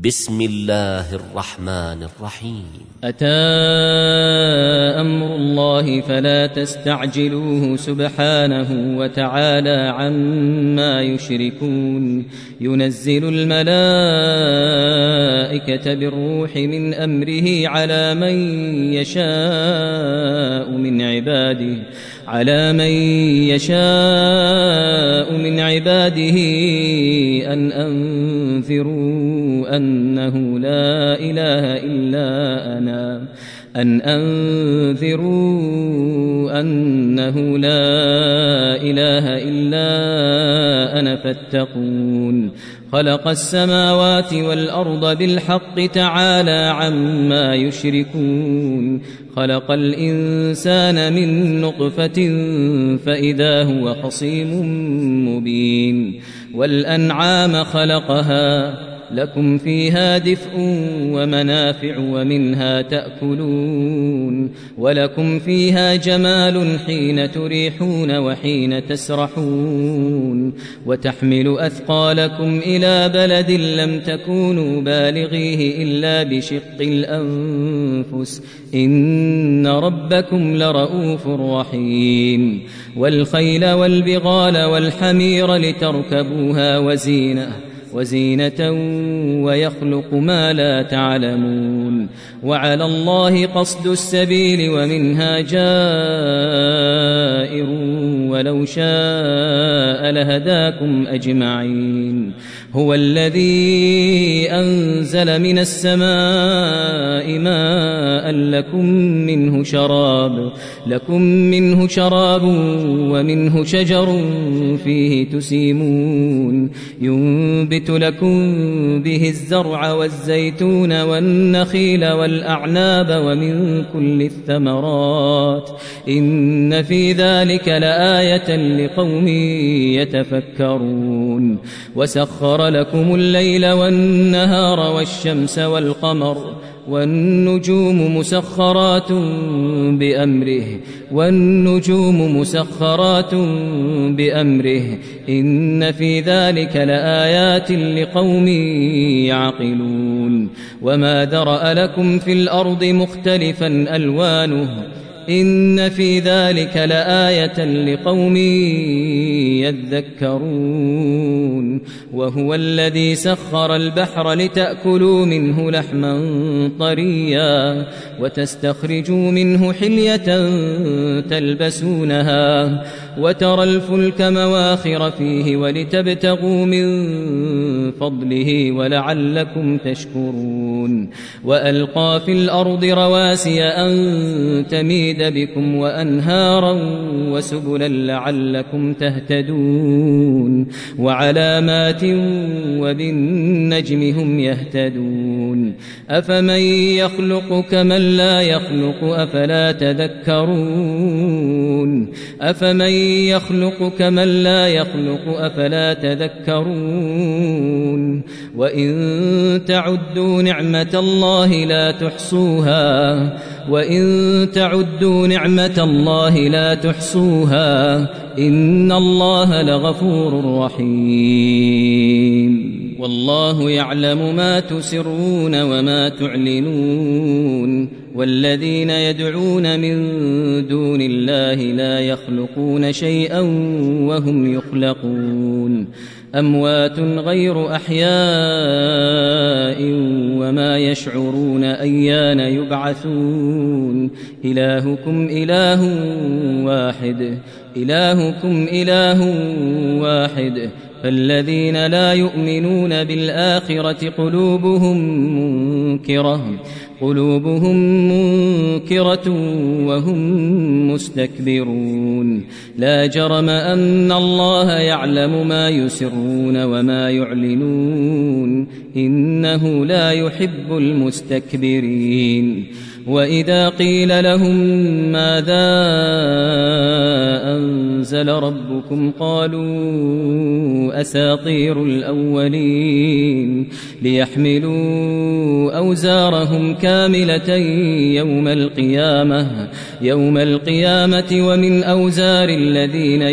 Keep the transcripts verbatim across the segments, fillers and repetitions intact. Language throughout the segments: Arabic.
بسم الله الرحمن الرحيم. أتى أمر الله فلا تستعجلوه سبحانه وتعالى عما يشركون. ينزل الملائكة بالروح من أمره على من يشاء من عباده على من يشاء من عباده أن أنذروا أنه لا إله إلا أنا أن أنذروا أنه لا إله إلا أنا فاتقون. خلق السماوات والأرض بالحق تعالى عما يشركون. خلق الإنسان من نطفة فإذا هو خصيم مبين. والأنعام خلقها لكم فيها دفء ومنافع ومنها تأكلون ولكم فيها جمال حين تريحون وحين تسرحون وتحمل أثقالكم إلى بلد لم تكونوا بالغيه إلا بشق الأنفس إن ربكم لرؤوف رحيم. والخيل والبغال والحمير لتركبوها وزينة وزينة ويخلق ما لا تعلمون. وعلى الله قصد السبيل ومنها جائر ولو شاء لهداكم أجمعين. هو الذي أنزل من السماء ماء لكم منه شراب لكم منه شراب ومنه شجر فيه تسيمون. ينبت لكم به الزرع والزيتون والنخيل والأعناب ومن كل الثمرات إن في ذلك لآية لقوم يتفكرون. وسخر لكم الليل والنهار والشمس والقمر والنجوم مسخرات بأمره والنجوم مسخرات بأمره إن في ذلك لآيات لقوم يعقلون. وما ذرأ لكم في الأرض مختلفا ألوانه إن في ذلك لآية لقوم يذكرون. وهو الذي سخر البحر لتأكلوا منه لحما طريا وتستخرجوا منه حلية تلبسونها وترى الفلك مواخر فيه ولتبتغوا من فضله ولعلكم تشكرون. وألقى في الأرض رواسي أن تميد بكم وأنهارا وسبلا لعلكم تهتدون. وعلامات وبالنجم هم يهتدون. أفمن يخلق كمن لا يخلق أفلا تذكرون أفمن يخلق كمن لا يخلق أفلا تذكرون. وإن تعدوا نعمة الله لا تحصوها وإن تعدوا نعمة الله لا تحصوها إن الله لغفور رحيم. والله يعلم ما تسرون وما تعلنون. والذين يدعون من دون الله لا يخلقون شيئا وهم يخلقون. أموات غير أحياء وما يشعرون أيان يبعثون. إلهكم إله واحد إلهكم إله واحد فالذين لا يؤمنون بالآخرة قلوبهم منكرة قلوبهم منكرة وهم مستكبرون. لا جرم أن الله يعلم ما يسرون وما يعلنون إنه لا يحب المستكبرين. وإذا قيل لهم ماذا أنزل ربكم قالوا أساطير الأولين ليحملوا أوزارهم كاملة يوم القيامة يوم القيامة ومن أوزار الذين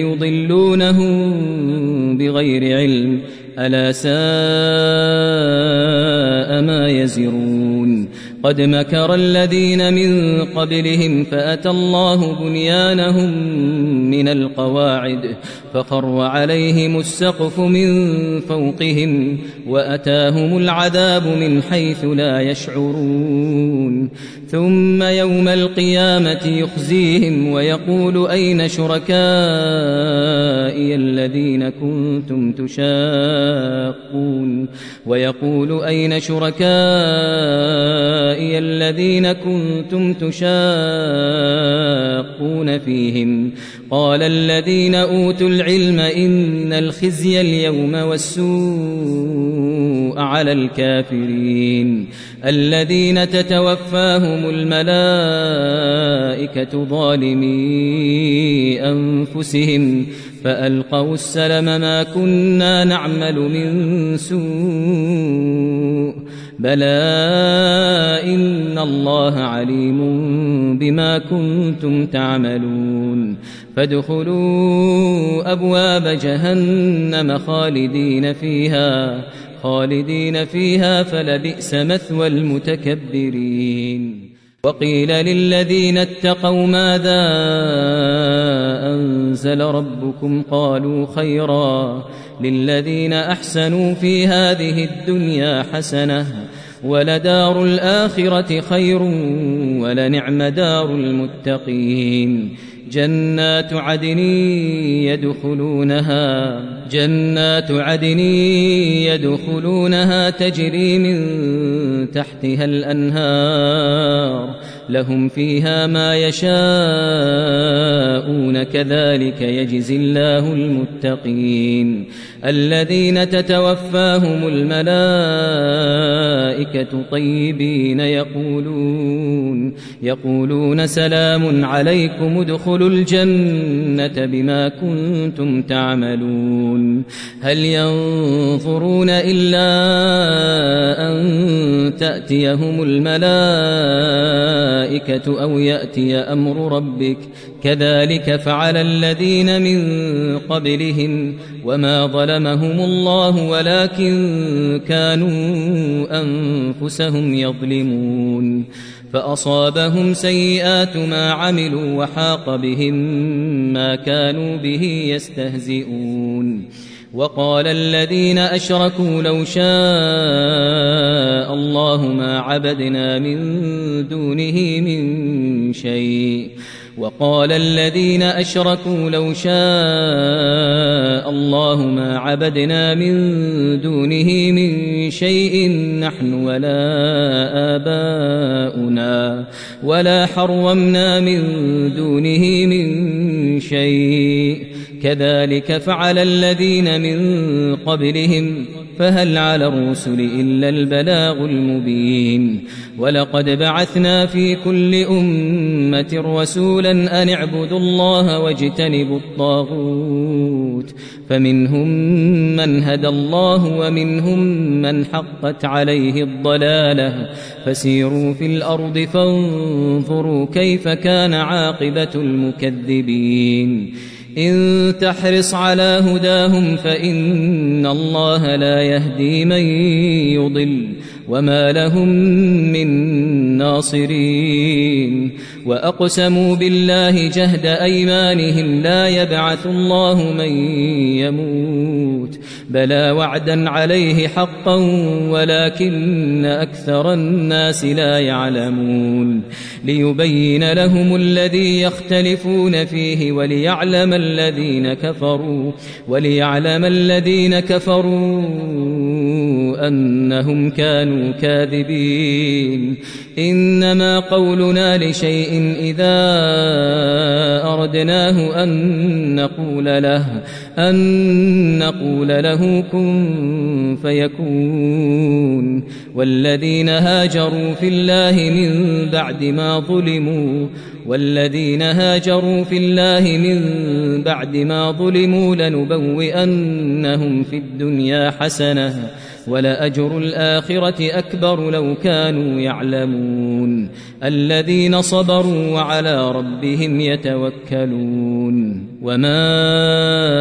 يضلونهم بغير علم ألا ساء ينتظرون قد مكر الذين من قبلهم فأتى الله بنيانهم من القواعد فخر عليهم السقف من فوقهم وأتاهم العذاب من حيث لا يشعرون ثم يوم القيامة يخزيهم ويقول أين شركائي الذين كنتم تشاقون ويقول أين شركائي الذين كنتم تشاقون فيهم قال الذين أوتوا العلم إن الخزي اليوم والسوء على الكافرين الذين تتوفاهم الملائكة ظالمي أنفسهم فألقوا السلم ما كنا نعمل من سوء بلى إن الله عليم بما كنتم تعملون فادخلوا أبواب جهنم خالدين فيها خالدين فيها فلبئس مثوى المتكبرين وقيل للذين اتقوا ماذا أنزل ربكم قالوا خيرا للذين أحسنوا في هذه الدنيا حسنة ولدار الآخرة خير ولنعم دار المتقين جنات عدن يدخلونها جنات عدن يدخلونها تجري من تحتها الأنهار لهم فيها ما يشاءون كذلك يجزي الله المتقين الذين تتوفاهم الملائكة طيبين يقولون يقولون سلام عليكم ادخلوا الجنة بما كنتم تعملون هل ينظرون إلا أن تأتيهم الملائكة أو يأتي أمر ربك كذلك فعل الذين من قبلهم وما ظلمهم الله ولكن كانوا أنفسهم يظلمون فأصابهم سيئات ما عملوا وحاق بهم ما كانوا به يستهزئون وقال الذين أشركوا لو شاء الله ما عبدنا من دونه من شيء وقال الذين أشركوا لو شاء الله ما عبدنا من دونه من شيء نحن ولا آباؤنا ولا حرمنا من دونه من شيء كذلك فعل الذين من قبلهم فهل على الرسل إلا البلاغ المبين ولقد بعثنا في كل أمة رسولا أن اعبدوا الله واجتنبوا الطاغوت فمنهم من هدى الله ومنهم من حقت عليه الضلالة فسيروا في الأرض فانظروا كيف كان عاقبة المكذبين إن تحرص على هداهم فإن الله لا يهدي من يضل وما لهم من ناصرين وأقسموا بالله جهد أيمانهم لا يبعث الله من يموت بلى وعدا عليه حقا ولكن أكثر الناس لا يعلمون ليبين لهم الذي يختلفون فيه وليعلم الذين كفروا وليعلم الذين كفروا أنهم كانوا كاذبين إنما قولنا لشيء إذا أردناه أن نقول له أن نقول له كن فيكون والذين هاجروا في الله من بعد ما ظلموا والذين هاجروا في الله من بعد ما ظلموا لنبوئنهم في الدنيا حسنة ولأجر الآخرة أكبر لو كانوا يعلمون الذين صبروا وعلى ربهم يتوكلون وما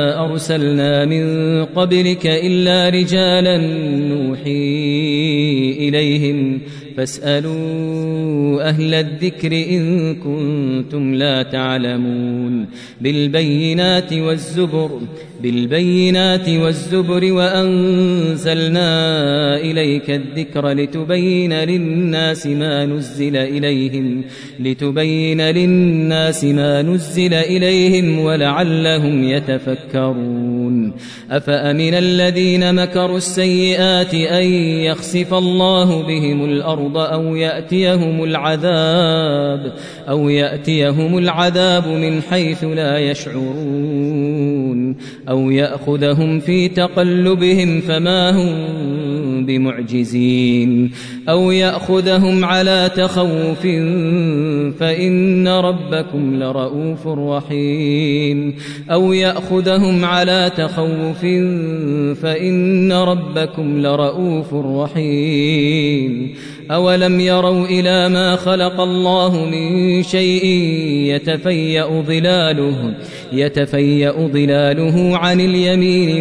أرسلنا من قبلك إلا رجالا نوحي إليهم فاسألوا أهل الذكر إن كنتم لا تعلمون بالبينات والزبر بالبينات والزبر وأنزلنا إليك الذكر لتبين للناس ما نزل إليهم لتبين للناس ما نزل إليهم ولعلهم يتفكرون أفأمن الذين مكروا السيئات أن يخسف الله بهم الأرض أو يأتيهم العذاب أو يأتيهم العذاب من حيث لا يشعرون أو يأخذهم في تقلبهم فما هم بمعجزين أو يأخذهم على تخوف فإن ربكم لرؤوف رحيم أو يأخذهم على تخوف فإن ربكم لرؤوف رحيم أولم يروا إلى ما خلق الله من شيء يتفيأ ظلاله يتفيأ ظلاله عن اليمين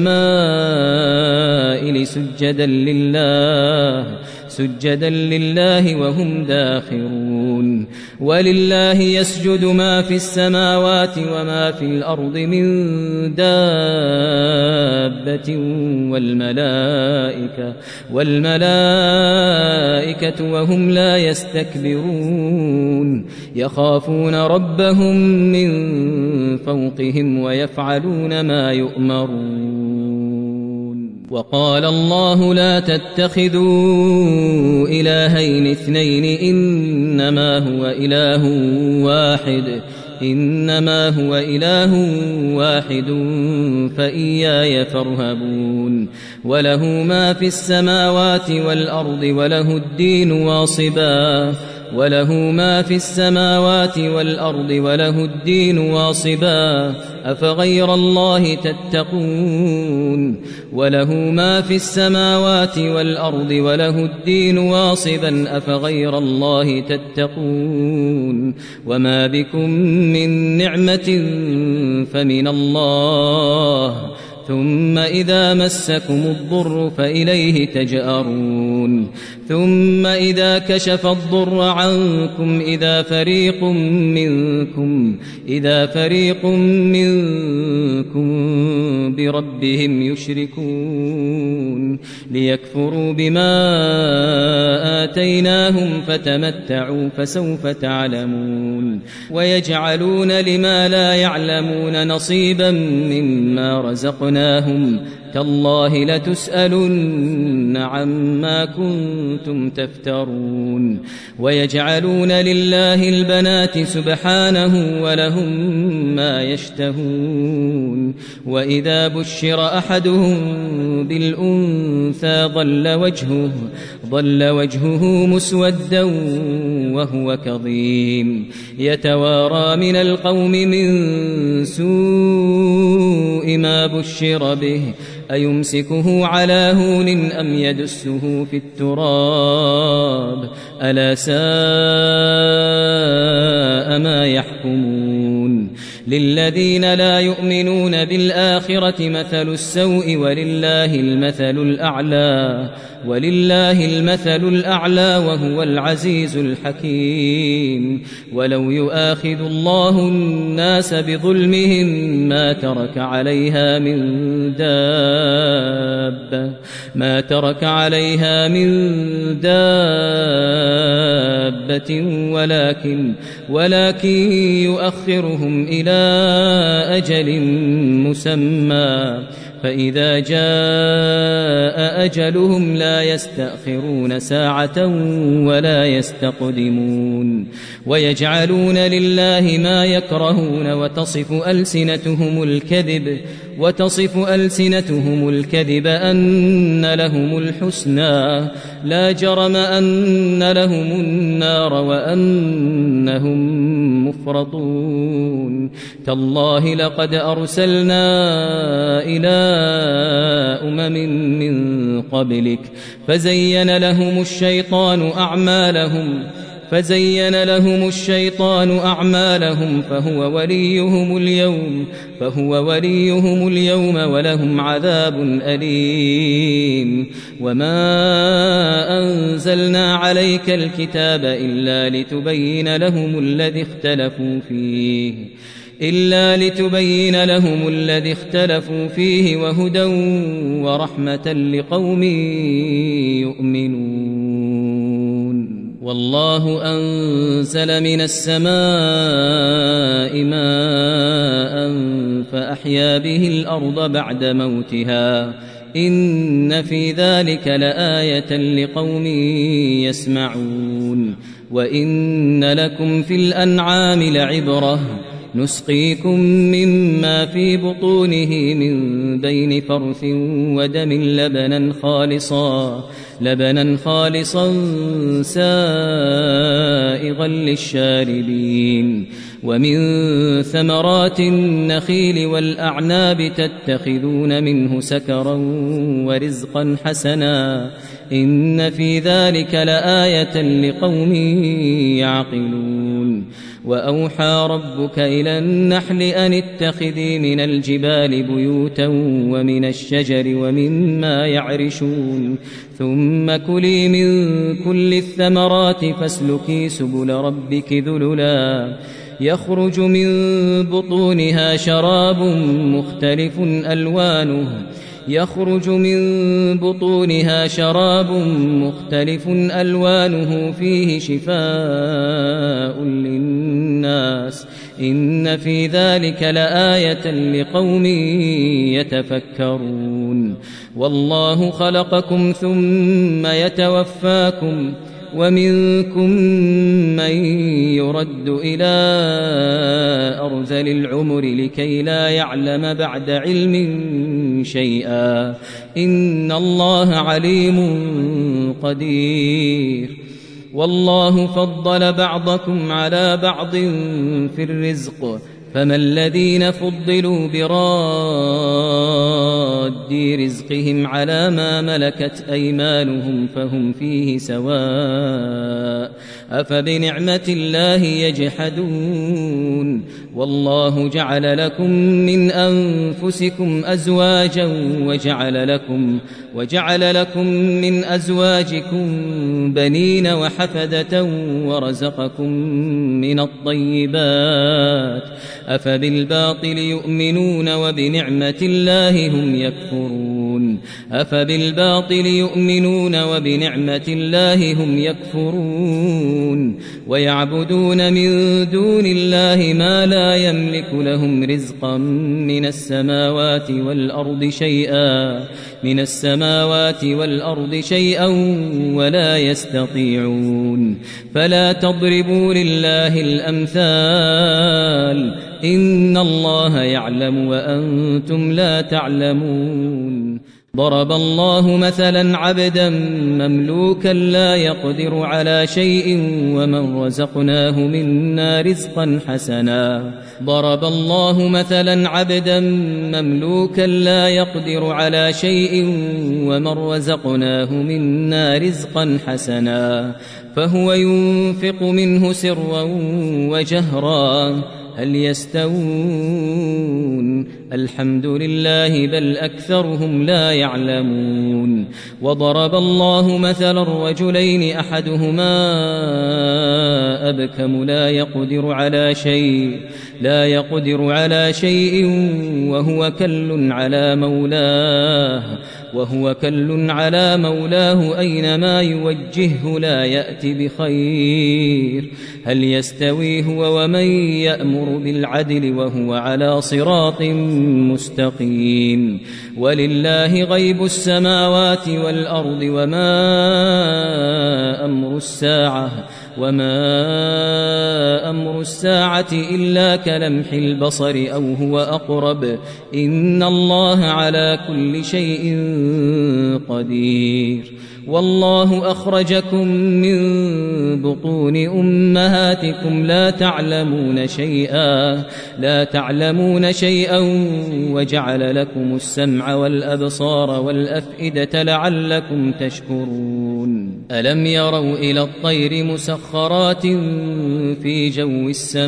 والشمائل سجدا لله سجدا لله وهم داخرون ولله يسجد ما في السماوات وما في الأرض من دابة والملائكة والملائكة وهم لا يستكبرون يخافون ربهم من فوقهم ويفعلون ما يؤمرون وقال الله لا تتخذوا إلهين اثنين إنما هو إله واحد إنما هو إله واحد فإياي فارهبون وله ما في السماوات والأرض وله الدين واصبا وله ما في السماوات والأرض وله الدين واصبا أفغير الله تتقون وله ما في السماوات والأرض وله الدين واصبا أفغير الله تتقون وما بكم من نعمة فمن الله ثم إذا مسكم الضر فإليه تجأرون ثم إذا كشف الضر عنكم إذا فريق منكم إذا فريق منكم بربهم يشركون ليكفروا بما آتيناهم فتمتعوا فسوف تعلمون ويجعلون لما لا يعلمون نصيبا مما رزقناهم تالله لتسألن عما كنتم تفترون ويجعلون لله البنات سبحانه ولهم ما يشتهون وإذا بشر أحدهم بالأنثى ظل وجهه ظل وجهه مسودا وهو كظيم يتوارى من القوم من سوء ما بشر به أيمسكه على هون أم يدسه في التراب ألا ساء ما يحكمون للذين لا يؤمنون بالآخرة مثل السوء ولله المثل الأعلى ولله المثل الأعلى وهو العزيز الحكيم ولو يؤاخذ الله الناس بظلمهم ما ترك عليها من دابة ما ترك عليها من دابة ولكن ولكن يؤخرهم إلى أجل مسمى فإذا جاء أجلهم لا يستأخرون ساعة ولا يستقدمون ويجعلون لله ما يكرهون وتصف ألسنتهم الكذب وتصف ألسنتهم الكذب أن لهم الحسنى لا جرم أن لهم النار وأنهم مفرطون تالله لقد أرسلنا إلى أمم من قبلك فزين لهم الشيطان أعمالهم فزين لهم الشيطان أعمالهم فهو وليهم اليوم فهو وليهم اليوم ولهم عذاب أليم. وما أنزلنا عليك الكتاب إلا لتبين لهم الذي اختلفوا فيه إلا لتبين لهم الذي اختلفوا فيه وهدى ورحمة لقوم يؤمنون. والله أنزل من السماء ماء فأحيا به الأرض بعد موتها إن في ذلك لآية لقوم يسمعون. وإن لكم في الأنعام لعبرة نسقيكم مما في بطونه من بين فرث ودم لبنا خالصا لبنا خالصا سائغا للشاربين. ومن ثمرات النخيل والأعناب تتخذون منه سكرا ورزقا حسنا إن في ذلك لآية لقوم يعقلون. وأوحى ربك إلى النحل أن اتخذي من الجبال بيوتا ومن الشجر ومما يعرشون ثم كلي من كل الثمرات فاسلكي سبل ربك ذللا يخرج من بطونها شراب مختلف ألوانه يخرج من بطونها شراب مختلف ألوانه فيه شفاء للناس إن في ذلك لآية لقوم يتفكرون. والله خلقكم ثم يتوفاكم ومنكم من يرد إلى أرذل العمر لكي لا يعلم بعد علم شيئا إن الله عليم قدير. والله فضل بعضكم على بعض في الرزق فما الذين فضلوا براد رزقهم على ما ملكت أيمانهم فهم فيه سواء أفبنعمة الله يجحدون. والله جعل لكم من أنفسكم أزواجا وجعل لكم وجعل لكم من أزواجكم بنين وحفدة ورزقكم من الطيبات أفبالباطل يؤمنون وبنعمة الله هم يكفرون أفبالباطل يؤمنون وبنعمة الله هم يكفرون. ويعبدون من دون الله ما لا يملك لهم رزقا من السماوات والأرض شيئا من السماوات والأرض شيئا ولا يستطيعون. فلا تضربوا لله الأمثال إن الله يعلم وأنتم لا تعلمون. ضرب الله مثلا عبدا مملوكا لا يقدر على شيء ومن رزقناه منا رزقا حسنا ضرب الله مثلا عبدا مملوكا لا يقدر على شيء ومن رزقناه منا رزقا حسنا فهو ينفق منه سرا وجهرا هل يستوون الحمد لله بل أكثرهم لا يعلمون. وضرب الله مثلا رجلين أحدهما أبكم لا يقدر على شيء لا يقدر على شيء وهو كل على مولاه وهو كل على مولاه أينما يوجهه لا يأتي بخير هل يستوي هو ومن يأمر بالعدل وهو على صراط مستقيم. ولله غيب السماوات والأرض وما أمر الساعة وما أمر الساعة إلا كلمح البصر أو هو أقرب إن الله على كل شيء قدير. والله أخرجكم من بطون أمهاتكم لا تعلمون شيئا لا تعلمون شيئا وجعل لكم السمع والأبصار والأفئدة لعلكم تشكرون ألم يروا إلى الطير مسخرات في جو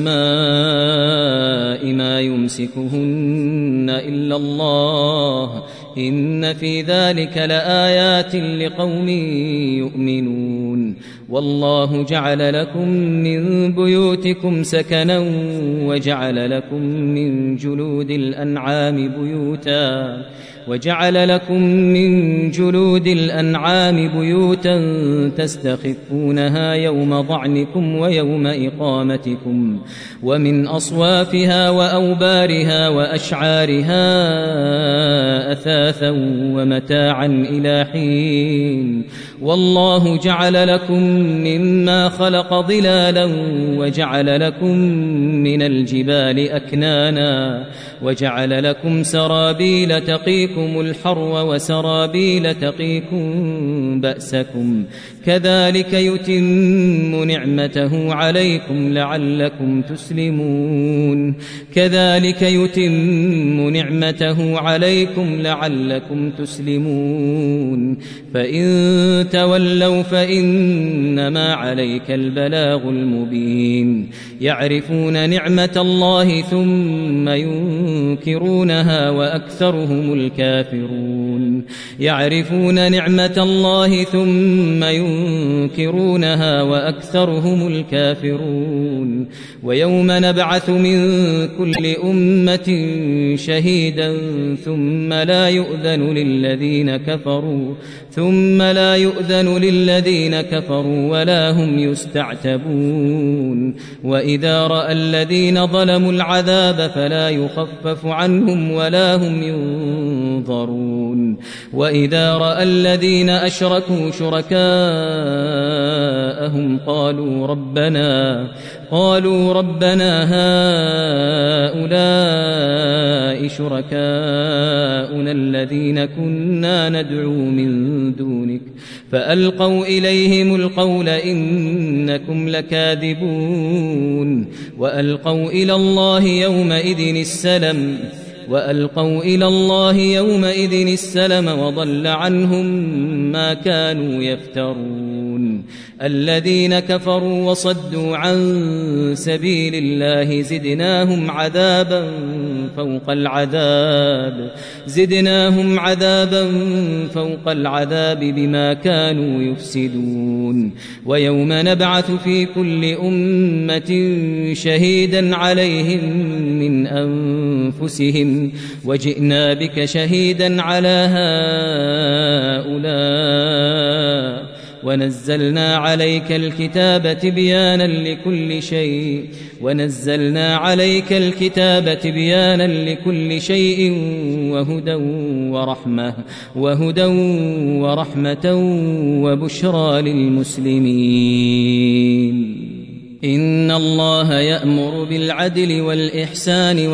السماء ما يمسكهن إلا الله إن في ذلك لآيات لقوم يؤمنون والله جعل لكم من بيوتكم سكنا وجعل لكم من جلود الأنعام بيوتا وجعل لكم من جلود الأنعام بيوتا تستخفونها يوم ضعنكم ويوم إقامتكم ومن أصوافها وأوبارها وأشعارها أثاثا ومتاعا إلى حين والله جعل لكم مما خلق ظلالا وجعل لكم من الجبال أكنانا وجعل لكم سرابيل تقيكم الحر وسرابيل تقيكم بأسكم كذلك يتم نعمته عليكم لعلكم تسلمون كذلك يتم نعمته عليكم لعلكم تسلمون فإن تولوا فإنما عليك البلاغ المبين يعرفون نعمة الله ثم ينكرونها وأكثرهم الكافرون يعرفون نعمة الله ثم ينكرونها وأكثرهم الكافرون ويوم نبعث من كل أمة شهيدا ثم لا يؤذن للذين كفروا ثم لا يؤذن للذين كفروا ولا هم يستعتبون وإذا رأى الذين ظلموا العذاب فلا يخفف عنهم ولا هم ينظرون وإذا رأى الذين أشركوا شركاءهم قالوا ربنا قالوا ربنا هؤلاء شركاؤنا الذين كنا ندعو من دونك فألقوا إليهم القول إنكم لكاذبون وألقوا إلى الله يومئذ السلم وألقوا إلى الله يومئذ السلم وضل عنهم ما كانوا يفترون الذين كفروا وصدوا عن سبيل الله زدناهم عذابا فوق العذاب زدناهم عذابا فوق العذاب بما كانوا يفسدون ويوم نبعث في كل أمة شهيدا عليهم من أنفسهم وجئنا بك شهيدا على هؤلاء ونزلنا عليك الكتاب تبيانا لكل شيء ونزلنا عليك الكتاب تبيانا لكل شيء وهدى ورحمة وهدى ورحمة وبشرى للمسلمين إن الله يأمر بالعدل والإحسان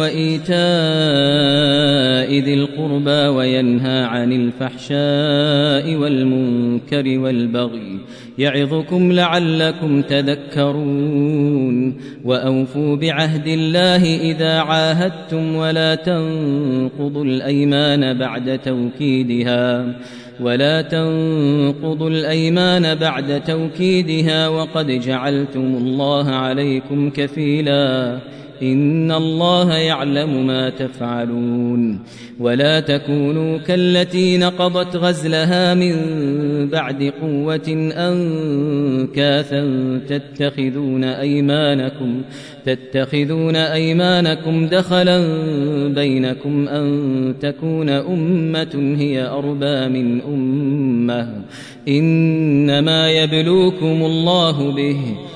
وإيتاء ذي القربى وينهى عن الفحشاء والمنكر والبغي يعظكم لعلكم تذكرون وأوفوا بعهد الله إذا عاهدتم ولا تنقضوا الأيمان بعد توكيدها ولا تنقضوا الأيمان بعد توكيدها وقد جعلتم الله عليكم كفيلا إن الله يعلم ما تفعلون ولا تكونوا كالتي نقضت غزلها من بعد قوة أنكاثا تتخذون أيمانكم تتخذون أيمانكم دخلا بينكم أن تكون أمة هي أربى من أمة إنما يبلوكم الله به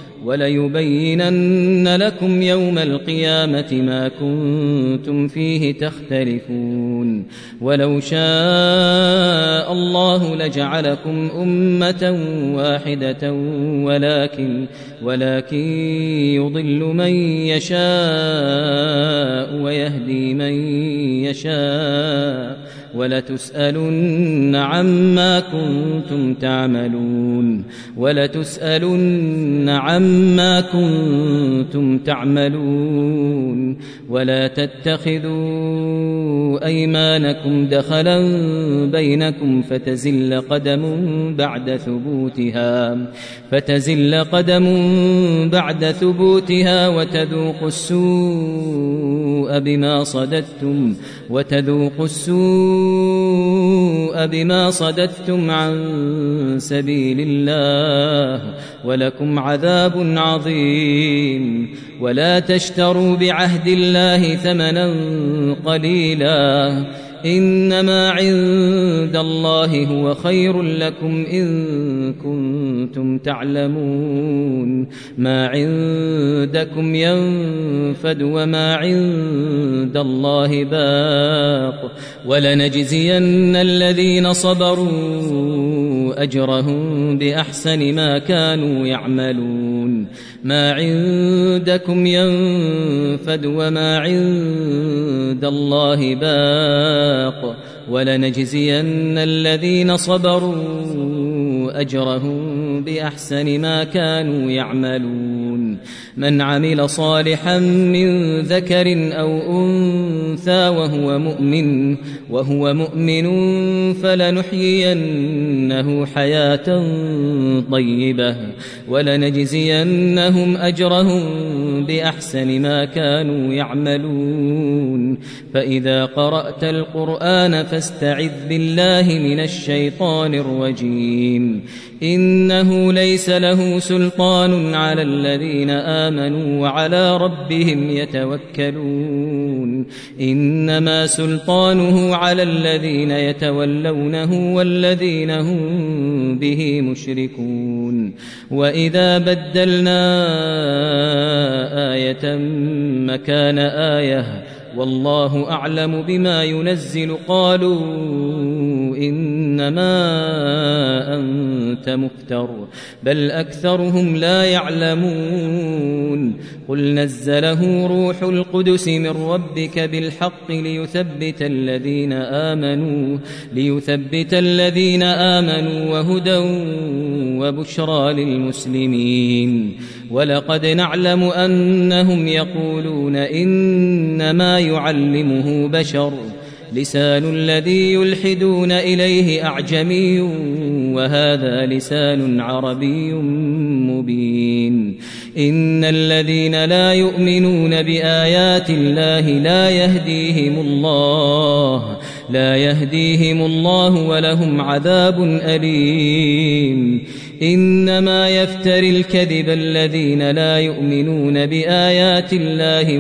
وليبينن لكم يوم القيامة ما كنتم فيه تختلفون ولو شاء الله لجعلكم أمة واحدة ولكن ولكن يضل من يشاء ويهدي من يشاء ولتسألن عما كنتم تعملون ولتسألن عما كنتم تعملون ولا تتخذوا أيمانكم دخلا بينكم فتزل قدم بعد ثبوتها فتزل قدم بعد ثبوتها وتذوقوا السوء بما صددتم وتذوقوا السوء بما صددتم عن سبيل الله ولكم عذاب عظيم ولا تشتروا بعهد الله ثمنا قليلا إنما عند الله هو خير لكم إن كنتم تعلمون ما عندكم ينفد وما عند الله باق ولنجزين الذين صبروا أجرهم بأحسن ما كانوا يعملون ما عندكم ينفد وما عند الله باق ولنجزين الذين صبروا أجرهم بأحسن ما كانوا يعملون من عمل صالحا من ذكر أو أنثى وهو مؤمن وهو مؤمن فلنحيينه حياة طيبة ولنجزينهم أجرهم بأحسن ما كانوا يعملون فإذا قرأت القرآن فاستعذ بالله من الشيطان الرجيم إنه ليس له سلطان على الذين آمنوا وعلى ربهم يتوكلون إنما سلطانه على الذين يتولونه والذين هم به مشركون وإذا بدلنا آية مكان آية والله أعلم بما ينزل قالوا إنما أنت مفتر بل أكثرهم لا يعلمون قل نزله روح القدس من ربك بالحق ليثبت الذين آمنوا ليثبت الذين آمنوا وهدى وبشرى للمسلمين ولقد نعلم أنهم يقولون إنما يعلمه بشر لسان الذي يلحدون إليه أعجمي وهذا لسان عربي مبين إن الذين لا يؤمنون بآيات الله لا يهديهم الله لا يهديهم الله ولهم عذاب أليم إنما يفتري الكذب الذين لا يؤمنون بآيات الله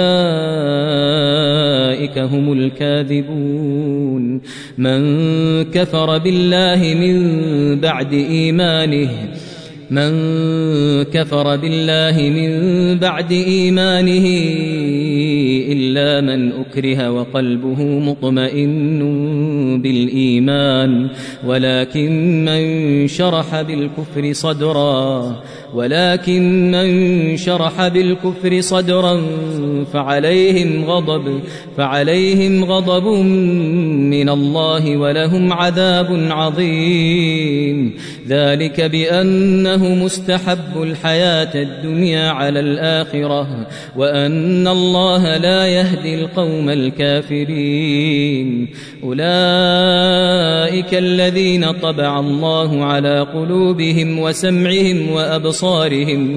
وأولئك هم الكاذبون من كفر بالله من بعد إيمانه من كفر بالله من بعد إيمانه إلا من أكره وقلبه مطمئن بالإيمان ولكن من شرح بالكفر صدرا ولكن من شرح بالكفر صدرا فعليهم غضب فعليهم غضب من الله ولهم عذاب عظيم ذلك بأنه مستحب الحياة الدنيا على الآخرة وأن الله لا يهدي القوم الكافرين أولئك الذين طبع الله على قلوبهم وسمعهم وأبصارهم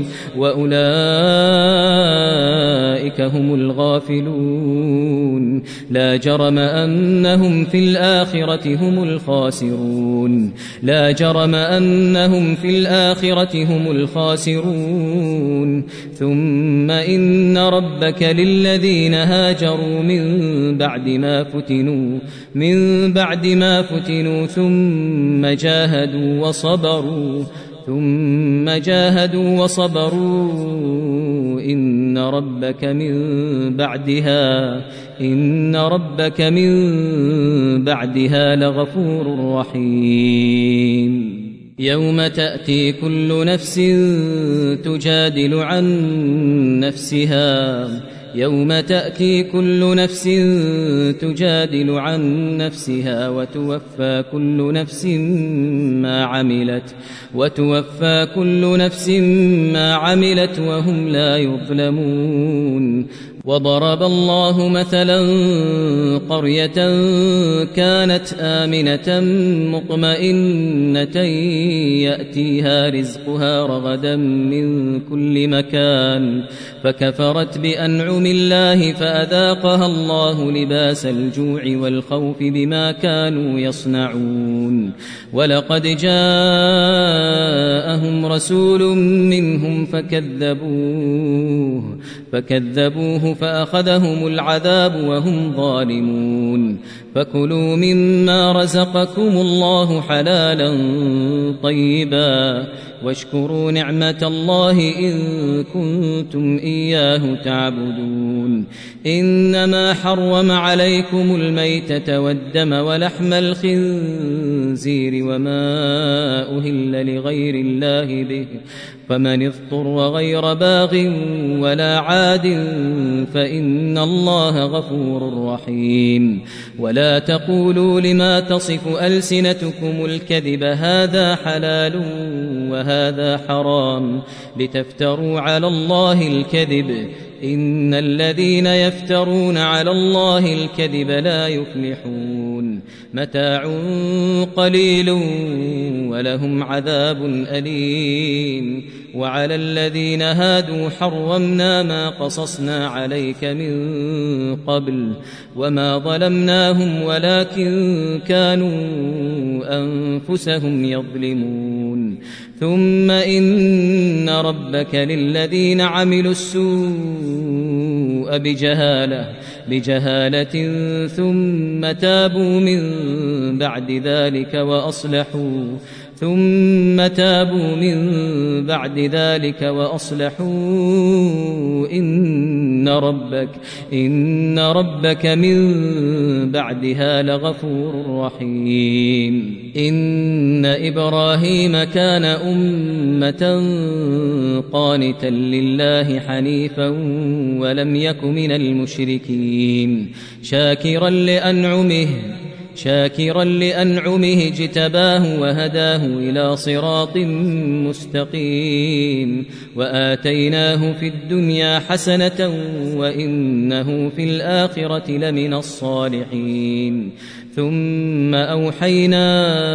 وأولئك هم الغافلون لا جرم أنهم في الآخرة هم الخاسرون لا جرم أنهم في الآخرة هم الخاسرون ثم إن ربك للذين هاجروا من بعد ما فتنوا من بعد ما فتنوا ثم جاهدوا وصبروا ثم جاهدوا وصبروا إن ربك من بعدها إن ربك من بعدها لغفور رحيم يوم تأتي كل نفس تجادل عن نفسها يوم تأتي كل نفس تجادل عن نفسها وتوفى كل نفس ما عملت وتوفى كل نفس ما عملت وهم لا يظلمون وضرب الله مثلا قرية كانت آمنة مطمئنة يأتيها رزقها رغدا من كل مكان فكفرت بأنعم الله فأذاقها الله لباس الجوع والخوف بما كانوا يصنعون ولقد جاءهم رسول منهم فكذبوه فكذبوه فأخذهم العذاب وهم ظالمون فكلوا مما رزقكم الله حلالا طيبا واشكروا نعمة الله إن كنتم إياه تعبدون إنما حرم عليكم الميتة والدم ولحم الخنزير وما أهل لغير الله به فمن اضطر غير باغ ولا عاد فإن الله غفور رحيم ولا تقولوا لما تصف ألسنتكم الكذب هذا حلال وهذا حرام لتفتروا على الله الكذب إن الذين يفترون على الله الكذب لا يفلحون متاع قليل ولهم عذاب أليم وعلى الذين هادوا حرمنا ما قصصنا عليك من قبل وما ظلمناهم ولكن كانوا أنفسهم يظلمون ثم إن ربك للذين عملوا السوء بجهالة بجهالة ثم تابوا من بعد ذلك وأصلحوا ثم تابوا من بعد ذلك وأصلحوا إن ربك إن ربك من بعدها لغفور رحيم إن إبراهيم كان أمة قانتا لله حنيفا ولم يك من المشركين شاكرا لأنعمه شاكرا لأنعمه اجتباه وهداه إلى صراط مستقيم وآتيناه في الدنيا حسنة وإنه في الآخرة لمن الصالحين ثم أوحينا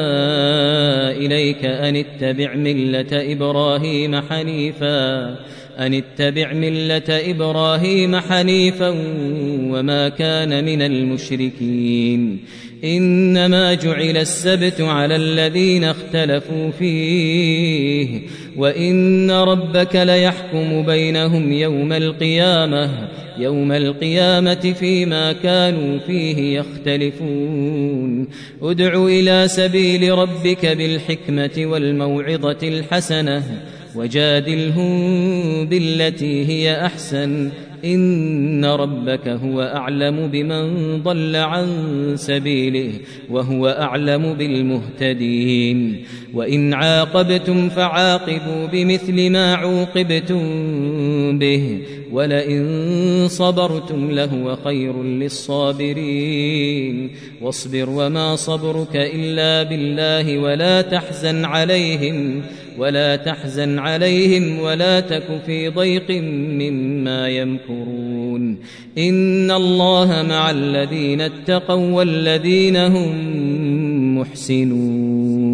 إليك أن اتبع ملة إبراهيم حنيفا أن اتبع ملة إبراهيم حنيفا وما كان من المشركين إنما جعل السبت على الذين اختلفوا فيه وإن ربك ليحكم بينهم يوم القيامة يوم القيامة فيما كانوا فيه يختلفون ادع إلى سبيل ربك بالحكمة والموعظة الحسنة وجادلهم بالتي هي أحسن إن ربك هو أعلم بمن ضل عن سبيله وهو أعلم بالمهتدين وإن عاقبتم فعاقبوا بمثل ما عوقبتم به ولئن صبرتم لهو خير للصابرين واصبر وما صبرك إلا بالله ولا تحزن عليهم ولا تحزن عليهم ولا تك في ضيق مما يمكرون إن الله مع الذين اتقوا والذين هم محسنون